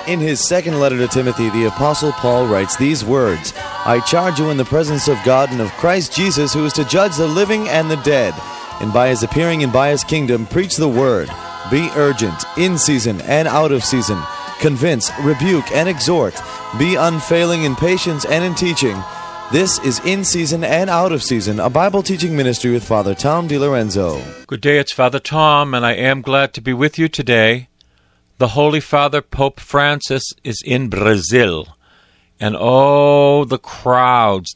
In his second letter to Timothy, the Apostle Paul writes these words, I charge you in the presence of God and of Christ Jesus, who is to judge the living and the dead, and by his appearing and by his kingdom, preach the word. Be urgent, in season and out of season. Convince, rebuke, and exhort. Be unfailing in patience and in teaching. This is In Season and Out of Season, a Bible teaching ministry with Father Tom DiLorenzo. Good day, it's Father Tom, and I am glad to be with you today. The Holy Father, Pope Francis, is in Brazil. And oh, the crowds.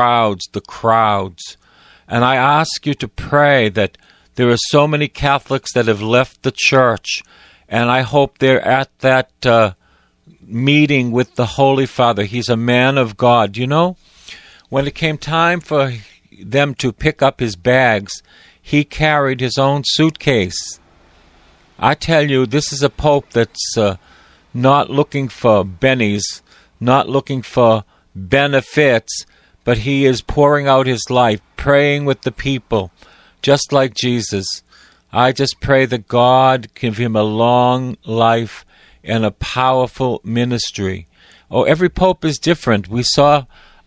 And I ask you to pray that there are so many Catholics that have left the church, and I hope they're at that meeting with the Holy Father. He's a man of God. You know, when it came time for them to pick up his bags, he carried his own suitcase. I tell you, this is a pope that's not looking for bennies, not looking for benefits, but he is pouring out his life, praying with the people, just like Jesus. I just pray that God give him a long life and a powerful ministry. Oh, every pope is different. We saw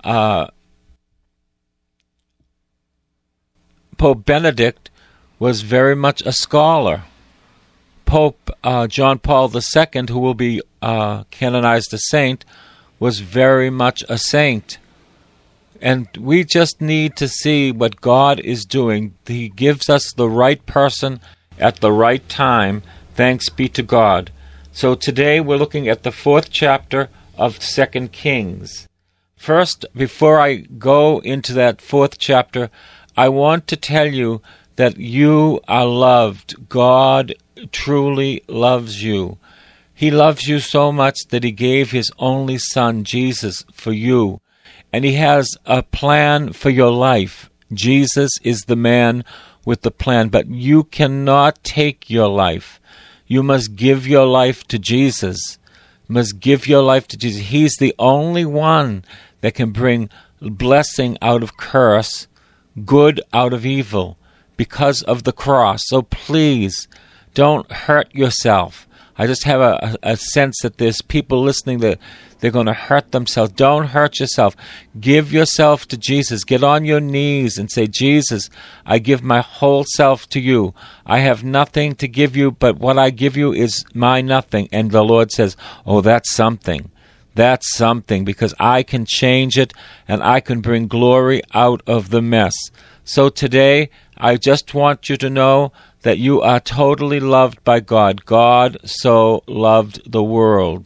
Pope Benedict was very much a scholar. Pope John Paul II, who will be canonized a saint, was very much a saint. And we just need to see what God is doing. He gives us the right person at the right time. Thanks be to God. So today we're looking at the 4th chapter of 2 Kings. First, before I go into that 4th chapter, I want to tell you that you are loved. God truly loves you. He loves you so much that he gave his only son, Jesus, for you. And he has a plan for your life. Jesus is the man with the plan, but you cannot take your life. You must give your life to Jesus. You must give your life to Jesus. He's the only one that can bring blessing out of curse, good out of evil, because of the cross. So please, don't hurt yourself. I just have a sense that there's people listening that they're going to hurt themselves. Don't hurt yourself. Give yourself to Jesus. Get on your knees and say, Jesus, I give my whole self to you. I have nothing to give you, but what I give you is my nothing. And the Lord says, oh, that's something. That's something, because I can change it and I can bring glory out of the mess. So today, I just want you to know that you are totally loved by God. God so loved the world.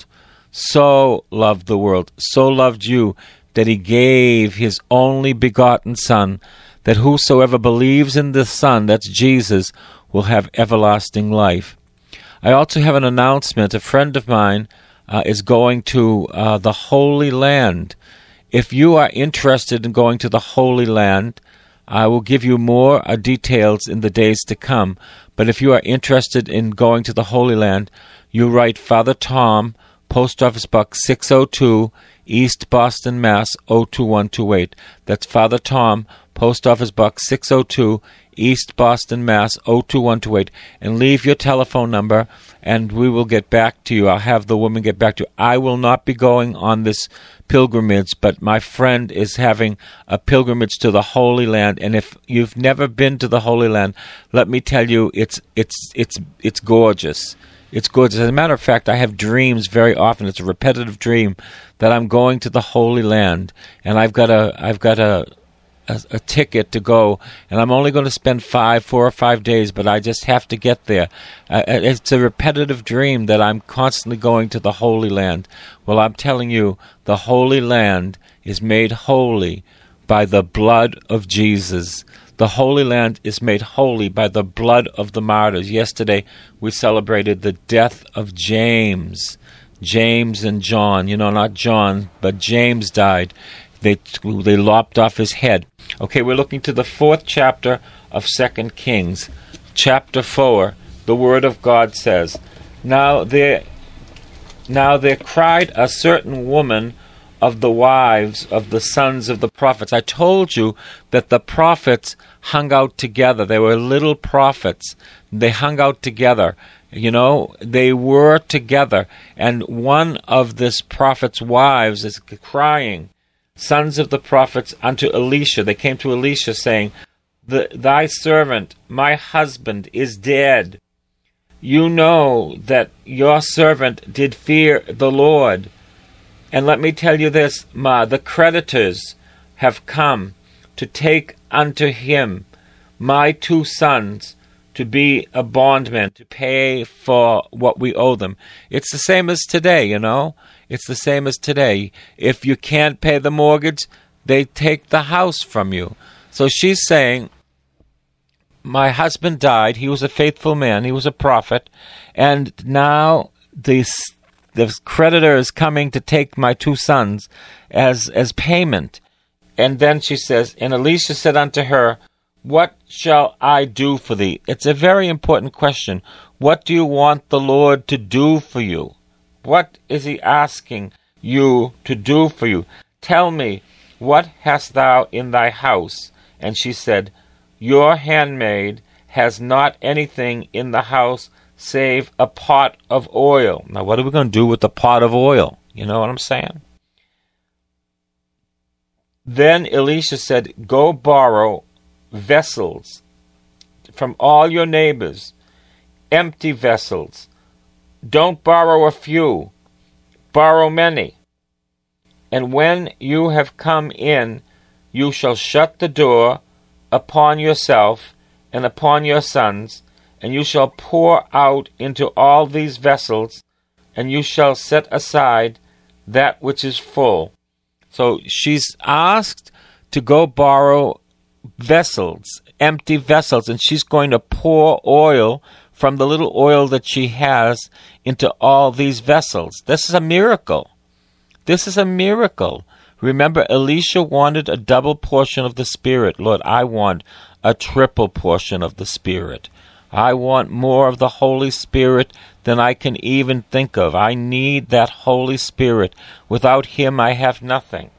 So loved the world. So loved you that he gave his only begotten Son, that whosoever believes in the Son, that's Jesus, will have everlasting life. I also have an announcement. A friend of mine is going to the Holy Land. If you are interested in going to the Holy Land, I will give you more details in the days to come. But if you are interested in going to the Holy Land, you write Father Tom, Post Office Box 602, East Boston, Mass. 02128. That's Father Tom, Post Office Box 602, East Boston, Mass. 02128. And leave your telephone number, and we will get back to you. I'll have the woman get back to you. I will not be going on this pilgrimage, but my friend is having a pilgrimage to the Holy Land. And if you've never been to the Holy Land, let me tell you, it's gorgeous. It's gorgeous. As a matter of fact, I have dreams very often. It's a repetitive dream that I'm going to the Holy Land, and I've got a ticket to go, and I'm only going to spend 4 or 5 days, but I just have to get there. It's a repetitive dream that I'm constantly going to the Holy Land. Well, I'm telling you, the Holy Land is made holy by the blood of Jesus. The Holy Land is made holy by the blood of the martyrs. Yesterday, we celebrated the death of James. James and John. You know, not John, but James died. They lopped off his head. Okay, we're looking to the 4th chapter of 2 Kings. Chapter 4, the Word of God says, Now there cried a certain woman of the wives of the sons of the prophets. I told you that the prophets hung out together. They were little prophets. They hung out together. They were together. And one of this prophet's wives is crying, sons of the prophets, unto Elisha. They came to Elisha saying, Thy servant, my husband, is dead. You know that your servant did fear the Lord. And let me tell you this, the creditors have come to take unto him my 2 sons to be a bondman, to pay for what we owe them. It's the same as today, It's the same as today. If you can't pay the mortgage, they take the house from you. So she's saying, my husband died. He was a faithful man. He was a prophet. And now the creditor is coming to take my 2 sons as payment. And then she says, and Elisha said unto her, What shall I do for thee? It's a very important question. What do you want the Lord to do for you? What is he asking you to do for you? Tell me, what hast thou in thy house? And she said, Your handmaid has not anything in the house save a pot of oil. Now, what are we going to do with the pot of oil? You know what I'm saying? Then Elisha said, Go borrow vessels from all your neighbors, empty vessels. Don't borrow a few, borrow many. And when you have come in, you shall shut the door upon yourself and upon your sons, and you shall pour out into all these vessels, and you shall set aside that which is full. So she's asked to go borrow vessels, empty vessels, and she's going to pour oil from the little oil that she has into all these vessels. This is a miracle. This is a miracle. Remember, Elisha wanted a double portion of the Spirit. Lord, I want a triple portion of the Spirit. I want more of the Holy Spirit than I can even think of. I need that Holy Spirit. Without him, I have nothing.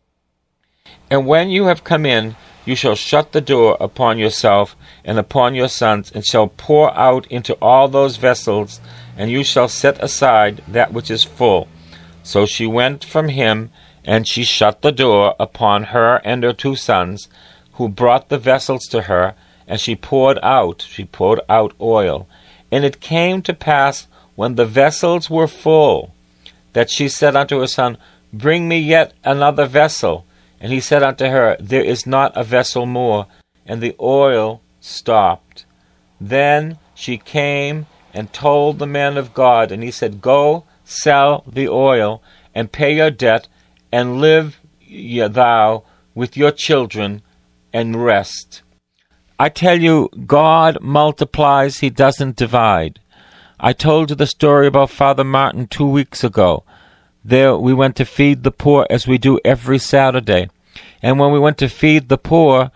And when you have come in, you shall shut the door upon yourself and upon your sons, and shall pour out into all those vessels, and you shall set aside that which is full. So she went from him, and she shut the door upon her and her 2 sons, who brought the vessels to her, and she poured out oil. And it came to pass, when the vessels were full, that she said unto her son, Bring me yet another vessel. And he said unto her, There is not a vessel more. And the oil stopped. Then she came and told the man of God, and he said, Go, sell the oil, and pay your debt, and live thou with your children, and rest. I tell you, God multiplies, he doesn't divide. I told you the story about Father Martin 2 weeks ago. There we went to feed the poor, as we do every Saturday. And when we went to feed the poor,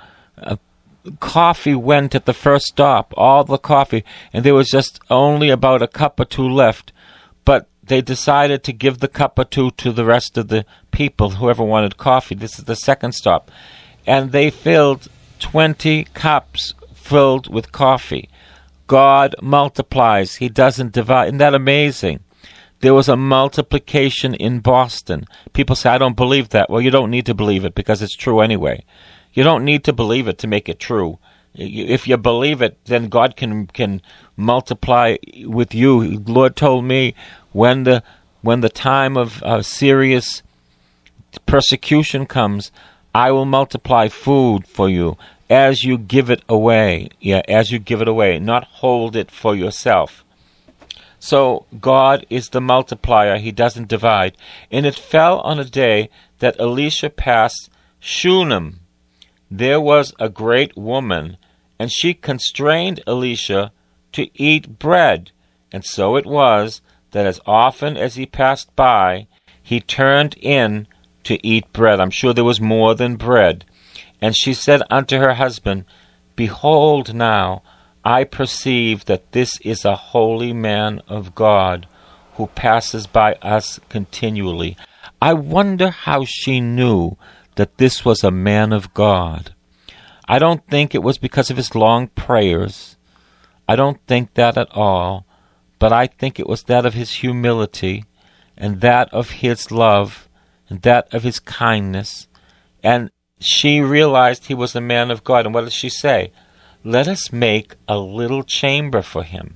coffee went at the first stop, all the coffee, and there was just only about a cup or 2 left. But they decided to give the cup or 2 to the rest of the people, whoever wanted coffee. This is the second stop. And they filled 20 cups filled with coffee. God multiplies. He doesn't divide. Isn't that amazing? There was a multiplication in Boston. People say, I don't believe that. Well, you don't need to believe it because it's true anyway. You don't need to believe it to make it true. If you believe it, then God can multiply with you. The Lord told me when the time of serious persecution comes, I will multiply food for you as you give it away. Yeah, as you give it away, not hold it for yourself. So God is the multiplier. He doesn't divide. And it fell on a day that Elisha passed Shunem. There was a great woman, and she constrained Elisha to eat bread. And so it was that as often as he passed by, he turned in to eat bread. I'm sure there was more than bread. And she said unto her husband, Behold now, I perceive that this is a holy man of God who passes by us continually. I wonder how she knew that this was a man of God. I don't think it was because of his long prayers. I don't think that at all. But I think it was that of his humility, and that of his love, and that of his kindness. And she realized he was a man of God. And what does she say? Let us make a little chamber for him,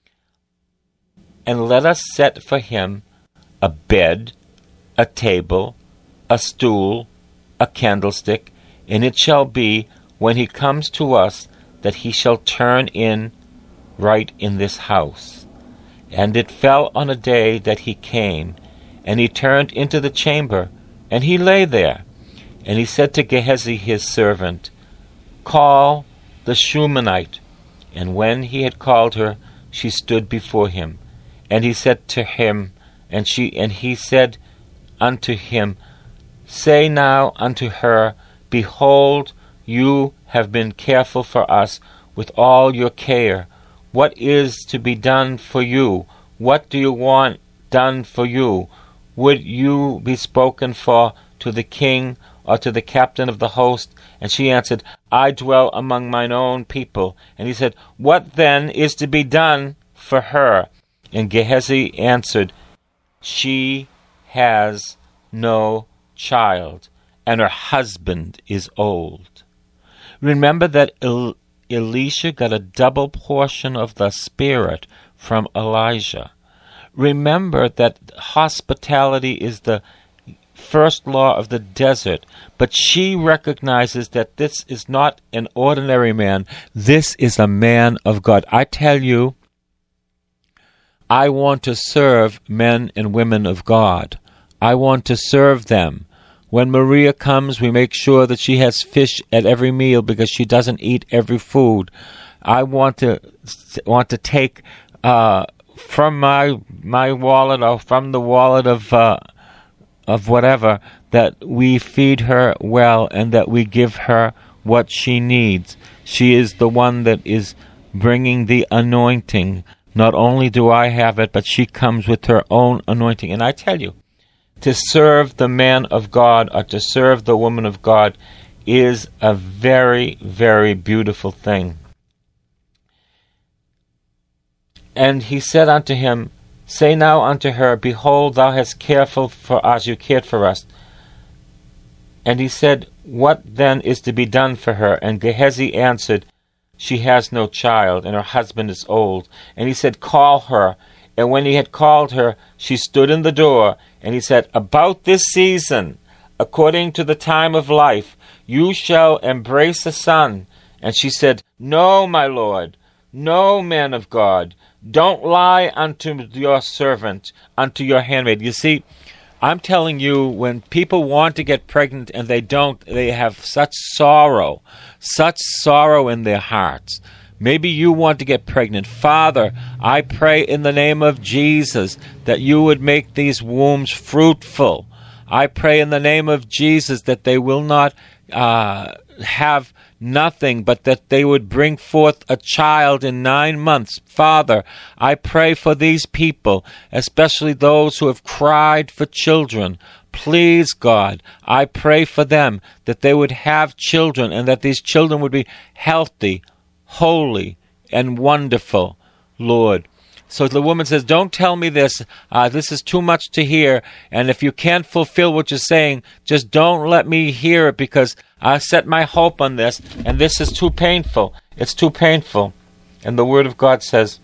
and let us set for him a bed, a table, a stool, a candlestick, and it shall be, when he comes to us, that he shall turn in right in this house. And it fell on a day that he came, and he turned into the chamber, and he lay there. And he said to Gehazi his servant, Call the Shunammite. And when he had called her, she stood before him. And he said to him, and he said unto him, Say now unto her, Behold, you have been careful for us with all your care. What is to be done for you? What do you want done for you? Would you be spoken for to the king or to the captain of the host? And she answered, I dwell among mine own people. And he said, What then is to be done for her? And Gehazi answered, She has no child, and her husband is old. Remember that Elisha got a double portion of the Spirit from Elijah. Remember that hospitality is the first law of the desert, but she recognizes that this is not an ordinary man. This is a man of God. I tell you, I want to serve men and women of God. I want to serve them. When Maria comes, we make sure that she has fish at every meal because she doesn't eat every food. I want to take from my wallet or from the wallet of whatever, that we feed her well and that we give her what she needs. She is the one that is bringing the anointing. Not only do I have it, but she comes with her own anointing. And I tell you, to serve the man of God or to serve the woman of God is a very, very beautiful thing. And he said unto him, Say now unto her, Behold, thou hast careful for us, you cared for us. And he said, What then is to be done for her? And Gehazi answered, She has no child, and her husband is old. And he said, Call her. And when he had called her, she stood in the door. And he said, About this season, according to the time of life, you shall embrace a son. And she said, No, my lord, no, man of God. Don't lie unto your servant, unto your handmaid. You see, I'm telling you, when people want to get pregnant and they don't, they have such sorrow in their hearts. Maybe you want to get pregnant. Father, I pray in the name of Jesus that you would make these wombs fruitful. I pray in the name of Jesus that they will not have nothing, but that they would bring forth a child in 9 months. Father, I pray for these people, especially those who have cried for children. Please, God, I pray for them that they would have children and that these children would be healthy, holy, and wonderful, Lord. So the woman says, Don't tell me this. This is too much to hear. And if you can't fulfill what you're saying, just don't let me hear it, because I set my hope on this, and this is too painful. It's too painful. And the Word of God says,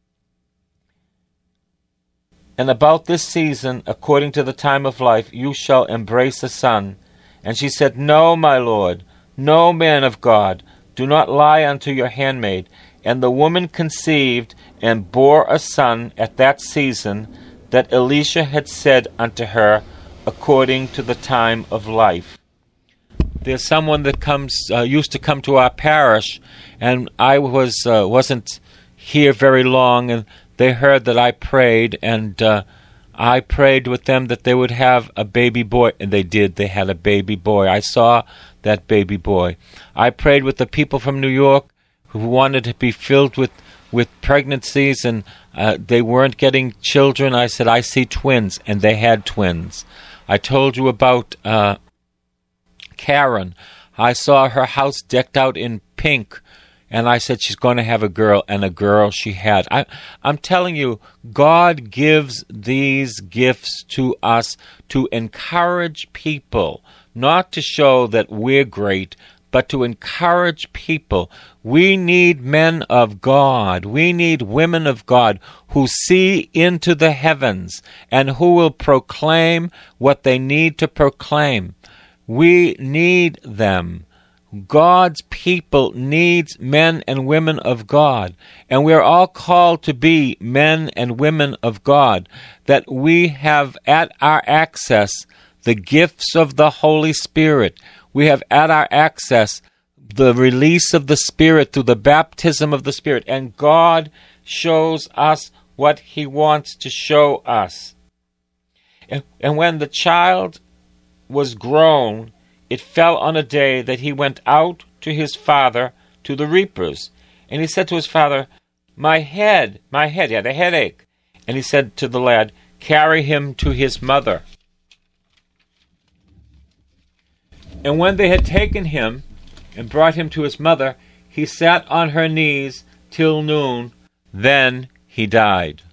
And about this season, according to the time of life, you shall embrace a son. And she said, No, my lord, no, man of God, do not lie unto your handmaid. And the woman conceived and bore a son at that season that Elisha had said unto her, according to the time of life. There's someone that used to come to our parish, and I wasn't here very long, and they heard that I prayed, and I prayed with them that they would have a baby boy, and they did. They had a baby boy. I saw that baby boy. I prayed with the people from New York who wanted to be filled with pregnancies, and they weren't getting children. I said, I see twins, and they had twins. I told you about Karen. I saw her house decked out in pink, and I said she's going to have a girl, and a girl she had. I'm telling you, God gives these gifts to us to encourage people, not to show that we're great, but to encourage people. We need men of God. We need women of God who see into the heavens and who will proclaim what they need to proclaim. We need them. God's people needs men and women of God, and we are all called to be men and women of God, that we have at our access the gifts of the Holy Spirit. We have at our access the release of the Spirit through the baptism of the Spirit, and God shows us what He wants to show us. And when the child was grown, it fell on a day that he went out to his father to the reapers. And he said to his father, my head, he had a headache. And he said to the lad, carry him to his mother. And when they had taken him and brought him to his mother, he sat on her knees till noon. Then he died.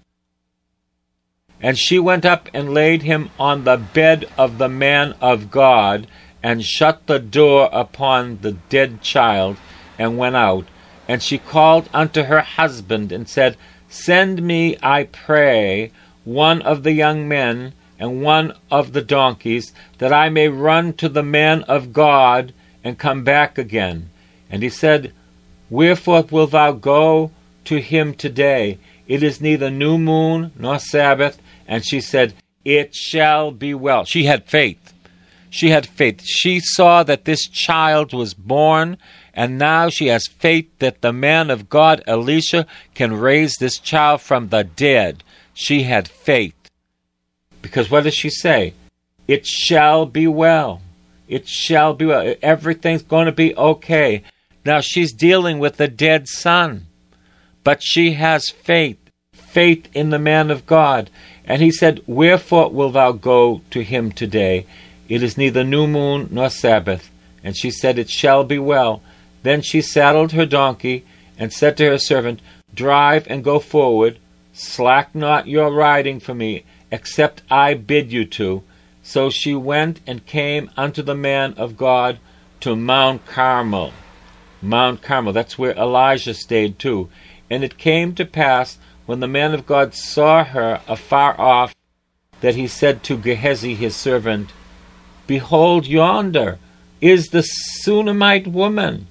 And she went up and laid him on the bed of the man of God, and shut the door upon the dead child, and went out. And she called unto her husband, and said, send me, I pray, one of the young men, and one of the donkeys, that I may run to the man of God, and come back again. And he said, wherefore wilt thou go to him today? It is neither new moon nor Sabbath. And she said, it shall be well. She had faith. She had faith. She saw that this child was born, and now she has faith that the man of God, Elisha, can raise this child from the dead. She had faith. Because what does she say? It shall be well. It shall be well. Everything's going to be okay. Now she's dealing with a dead son, but she has faith. Faith in the man of God. And he said, wherefore wilt thou go to him today? It is neither new moon nor Sabbath. And she said, it shall be well. Then she saddled her donkey, and said to her servant, drive and go forward. Slack not your riding for me, except I bid you to. So she went and came unto the man of God to Mount Carmel. Mount Carmel, that's where Elijah stayed too. And it came to pass, when the man of God saw her afar off, that he said to Gehazi his servant, behold, yonder is the Shunammite woman.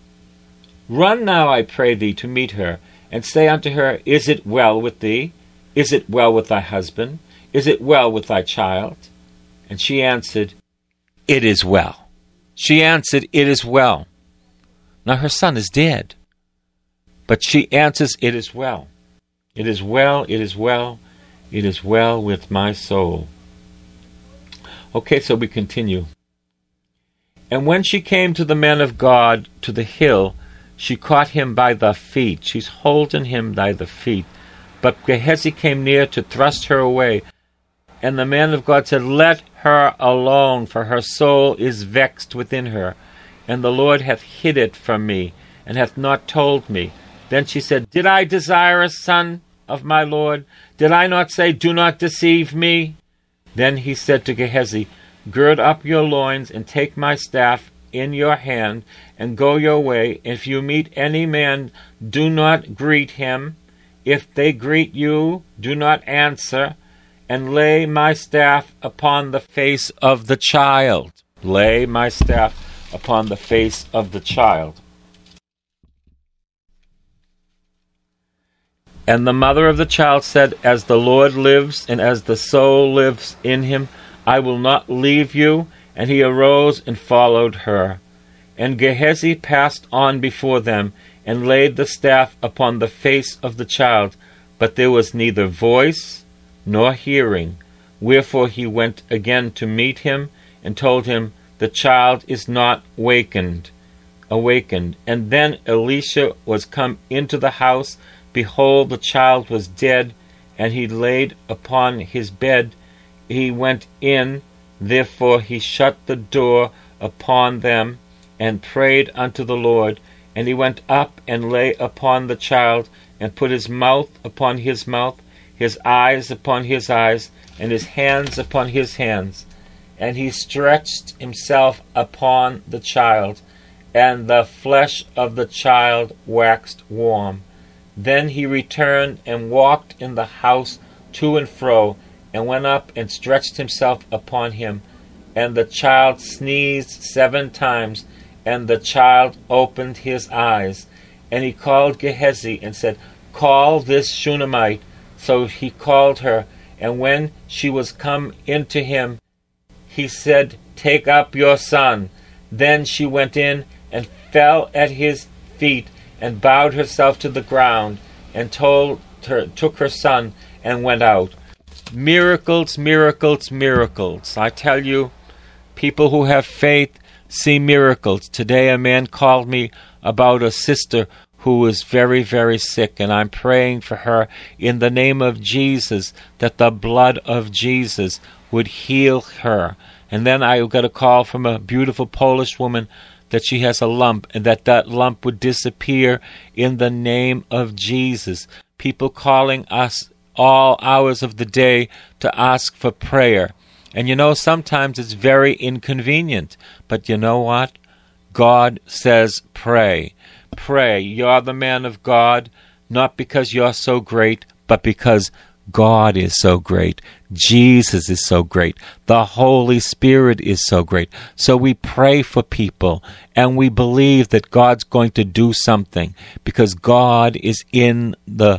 Run now, I pray thee, to meet her, and say unto her, is it well with thee? Is it well with thy husband? Is it well with thy child? And she answered, it is well. She answered, it is well. Now her son is dead. But she answers, it is well. It is well, it is well, it is well with my soul. Okay, so we continue. And when she came to the man of God to the hill, she caught him by the feet. She's holding him by the feet. But Gehazi came near to thrust her away. And the man of God said, let her alone, for her soul is vexed within her. And the Lord hath hid it from me, and hath not told me. Then she said, did I desire a son of my Lord? Did I not say, do not deceive me? Then he said to Gehazi, gird up your loins, and take my staff in your hand, and go your way. If you meet any man, do not greet him. If they greet you, do not answer, and lay my staff upon the face of the child. Lay my staff upon the face of the child. And the mother of the child said, as the Lord lives, and as the soul lives in him, I will not leave you. And he arose and followed her. And Gehazi passed on before them, and laid the staff upon the face of the child. But there was neither voice nor hearing. Wherefore he went again to meet him, and told him, the child is not awakened. And then Elisha was come into the house. Behold, the child was dead, and he laid upon his bed. He went in Therefore he shut the door upon them, and prayed unto the Lord. And he went up and lay upon the child, and put his mouth upon his mouth, his eyes upon his eyes, and his hands upon his hands. And he stretched himself upon the child, and the flesh of the child waxed warm. Then he returned and walked in the house to and fro, and went up and stretched himself upon him. And the child sneezed 7 times, and the child opened his eyes. And he called Gehazi and said, Call this Shunammite. So he called her, and when she was come into him, he said, Take up your son. Then she went in and fell at his feet, and bowed herself to the ground, and took her son, and went out. Miracles, miracles, miracles. I tell you, people who have faith see miracles. Today a man called me about a sister who was very, very sick, and I'm praying for her in the name of Jesus, that the blood of Jesus would heal her. And then I got a call from a beautiful Polish woman that she has a lump, and that lump would disappear in the name of Jesus. People calling us all hours of the day to ask for prayer. And you know, sometimes it's very inconvenient. But you know what? God says pray. Pray. You're the man of God, not because you're so great, but because God is so great. Jesus is so great. The Holy Spirit is so great. So we pray for people, and we believe that God's going to do something, because God is in the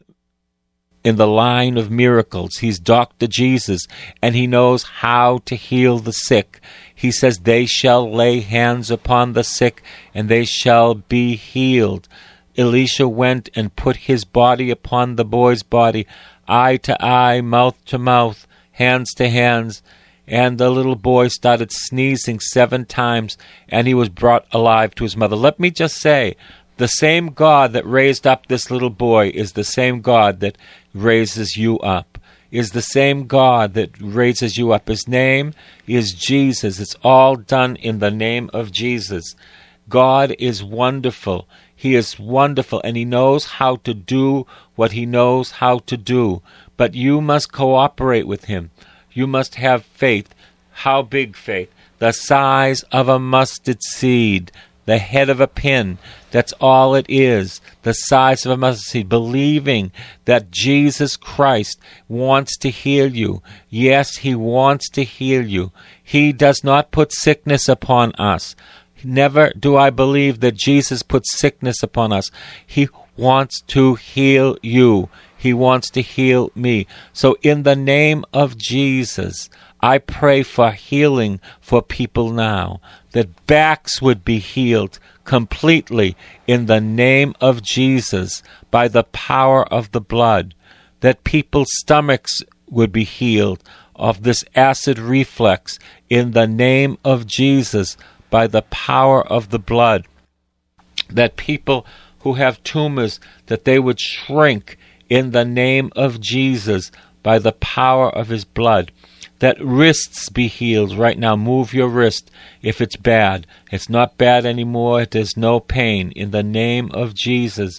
line of miracles. He's Dr. Jesus, and he knows how to heal the sick. He says, they shall lay hands upon the sick, and they shall be healed. Elisha went and put his body upon the boy's body, eye to eye, mouth to mouth, hands to hands, and the little boy started sneezing 7 times, and he was brought alive to his mother. Let me just say, the same God that raised up this little boy is the same God that raises you up, is the same God that raises you up. His name is Jesus. It's all done in the name of Jesus. God is wonderful. He is wonderful, and he knows how to do what he knows how to do. But you must cooperate with him. You must have faith. How big faith? The size of a mustard seed, the head of a pin. That's all it is. The size of a mustard seed. Believing that Jesus Christ wants to heal you. Yes, he wants to heal you. He does not put sickness upon us. Never do I believe that Jesus puts sickness upon us. He wants to heal you. He wants to heal me. So in the name of Jesus, I pray for healing for people now, that backs would be healed completely in the name of Jesus by the power of the blood, that people's stomachs would be healed of this acid reflux in the name of Jesus by the power of the blood, that people who have tumors, that they would shrink in the name of Jesus by the power of his blood, that wrists be healed right now. Move your wrist if it's bad. It's not bad anymore. There's no pain in the name of Jesus.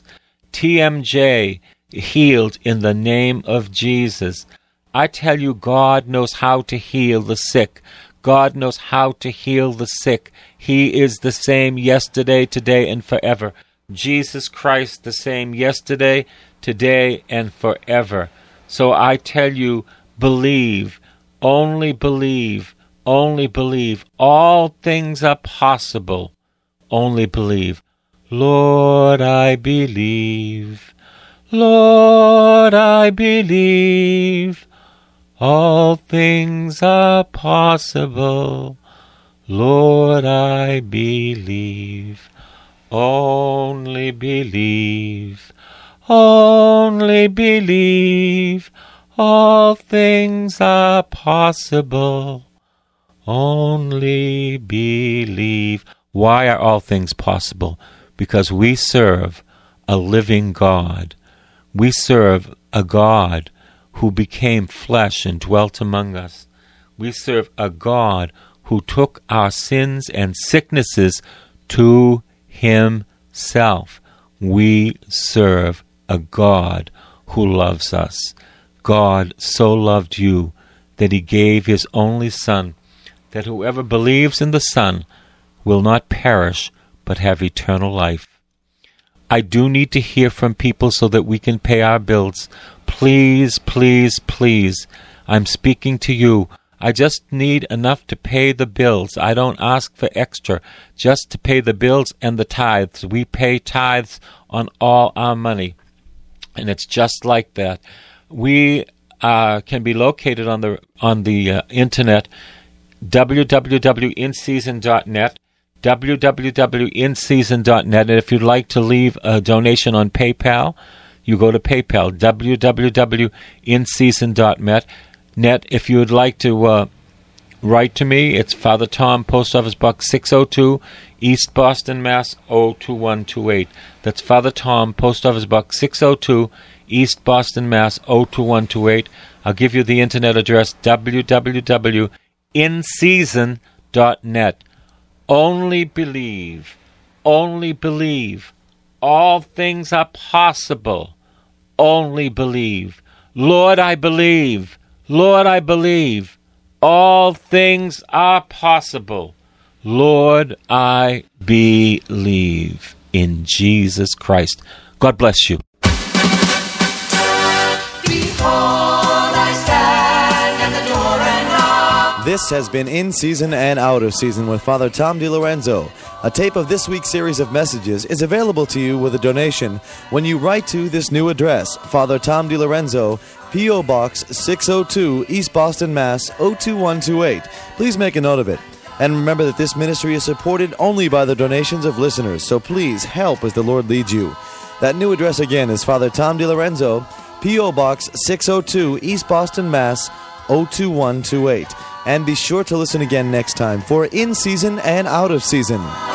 TMJ healed in the name of Jesus. I tell you, God knows how to heal the sick. God knows how to heal the sick. He is the same yesterday, today, and forever. Jesus Christ, the same yesterday, today, and forever. So I tell you, believe, only believe, only believe. All things are possible. Only believe. Lord, I believe. Lord, I believe. All things are possible. Lord, I believe. Only believe. Only believe. All things are possible. Only believe. Why are all things possible? Because we serve a living God. We serve a God who became flesh and dwelt among us. We serve a God who took our sins and sicknesses to himself. We serve a God who loves us. God so loved you that he gave his only Son, that whoever believes in the Son will not perish but have eternal life. I do need to hear from people so that we can pay our bills. Please, please, please, I'm speaking to you. I just need enough to pay the bills. I don't ask for extra, just to pay the bills and the tithes. We pay tithes on all our money, and it's just like that. We can be located on the internet, www.inseason.net, www.inseason.net, and if you'd like to leave a donation on PayPal, you go to PayPal, www.inseason.net. If you would like to write to me, it's Father Tom, Post Office Box 602, East Boston, Mass. 02128. That's Father Tom, Post Office Box 602, East Boston, Mass. 02128. I'll give you the internet address, www.inseason.net. Only believe. Only believe. All things are possible. Only believe. Lord, I believe. Lord, I believe. All things are possible. Lord, I believe in Jesus Christ. God bless you. This has been In Season and Out of Season with Father Tom DiLorenzo. A tape of this week's series of messages is available to you with a donation when you write to this new address, Father Tom DiLorenzo, P.O. Box 602, East Boston, Mass. 02128. Please make a note of it. And remember that this ministry is supported only by the donations of listeners, so please help as the Lord leads you. That new address again is Father Tom DiLorenzo, P.O. Box 602, East Boston, Mass. 02128. And be sure to listen again next time for In Season and Out of Season.